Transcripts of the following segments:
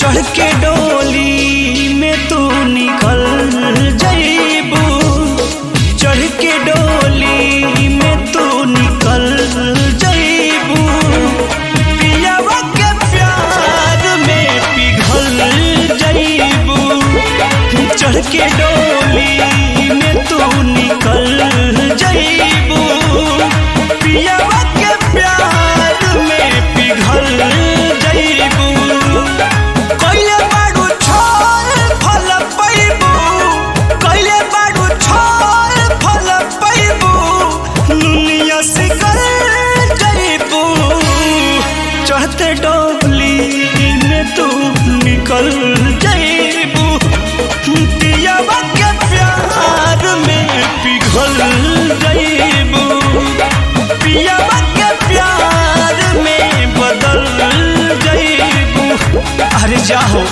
चढ़ के डोली में तू निकल जाइबू, चढ़ के डोली में तू निकल जाइबू, पियावा के प्यार में पिघल जाइबू, चढ़ के डोली में तू निकल जाइबू, पियावा के प्यार में पिघल जाइबू। कइले बाड़ू छोड़ फल पैबू, कइले बाड़ू छोड़ फल पैबू, दुनिया से कर जाइबू, चढ़ते डोली में तू निकल जाइबू, पियावा के प्यार में पिघल जाइबू, पियावा के प्यार में बदल जाइबू। अरे जाओ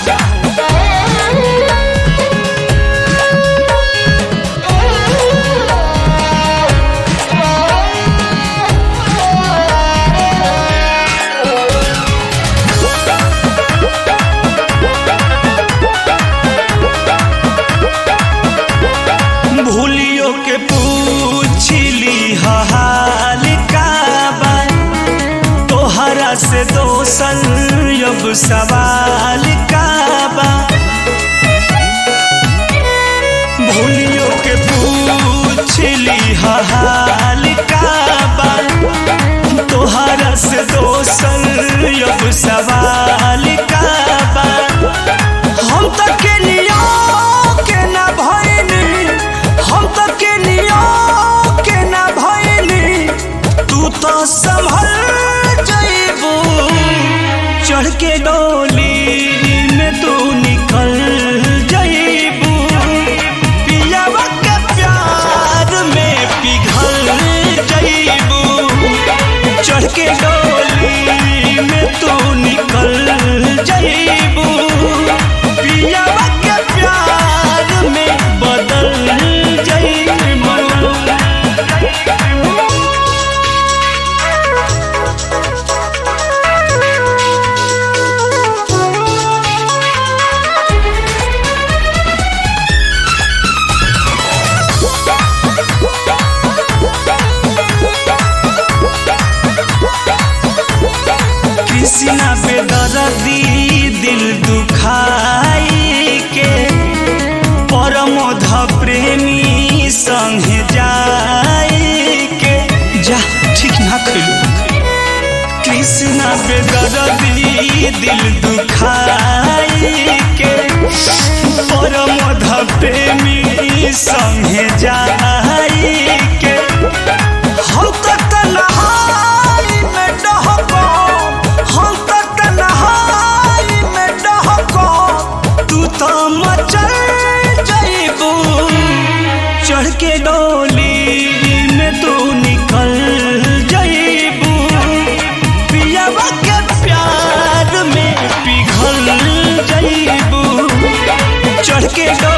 भूलियो के पूछली हाल का बा, तोहरा से दोसन अब सवाल का बा, भूलियो के पूछली हाल का बा, तोहरा से दोसन अब सवाल का बा। हम तक के नियो के ना भइनी, हम तक के नियो के ना भइनी, तू तो संभल जाइबू, चढ़ के डोली में तू निकल जाइबू, पियावा के प्यार में पिघल जाइबू, चढ़ के डोली में तू निकल जाइबू, पियावा के प्यार में बदल जाइबू। कृष्णा बेदर्दी दिल दुखाई के, परमोध प्रेमी संगे जाई के, जा ठीक ना खइलू। कृष्णा बेदर्दी दिल दुखाई के, परमोध प्रेमी संगे जाई के, हम तक तन्हाई में डहको, हम तक तन्हाई में डहको, तू तो मचल जाइबू, चढ़ के डोली में तू निकल जाइबू, पियावा के प्यार में पिघल जाइबू, चढ़ के डोली